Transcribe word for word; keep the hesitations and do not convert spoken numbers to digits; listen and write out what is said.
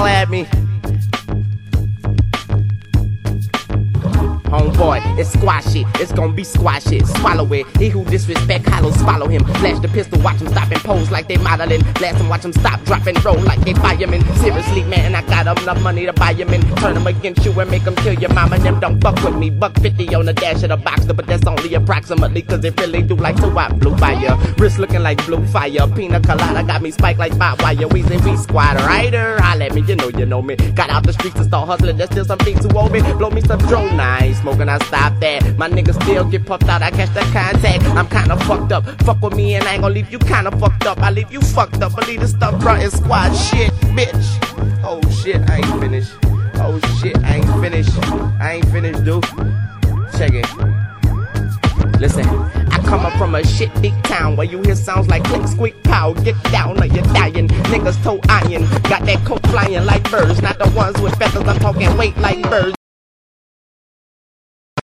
holler at me. Homeboy, it's squash it, it's gonna be squash it, swallow it. He who disrespect hollow, swallow him. Flash the pistol, watch him stop and pose like they modeling. Blast him, watch him stop, drop and roll like they firemen. Seriously, man, I got enough money to buy him in. Turn them against you and make them kill your mama. Them don't fuck with me. Buck fifty on the dash of the Boxer, but that's only approximately, cause it really do like to wipe blue fire. Wrist looking like blue fire. Pina colada got me spiked like barbed wire. Weezy we squad rider. Holla at me, you know you know me. Got out the streets and start hustling. There's still some beats who owe me. Blow me some drone, I ain't smoking, I stop that. My niggas still get puffed out, I catch that contact. I'm kinda fucked up. Fuck with me and I ain't gonna leave you kinda fucked up. I leave you fucked up. Believe this stuff, bro, is squad shit, bitch. Oh shit, I ain't finished. Oh shit, I ain't finished. I ain't finished, dude. Check it. Listen, I come up from a shit deep town where you hear sounds like click, squeak, pow. Get down or you're dying. Niggas toe iron. Got that coke flying like birds. Not the ones with feathers, I'm talking weight like birds.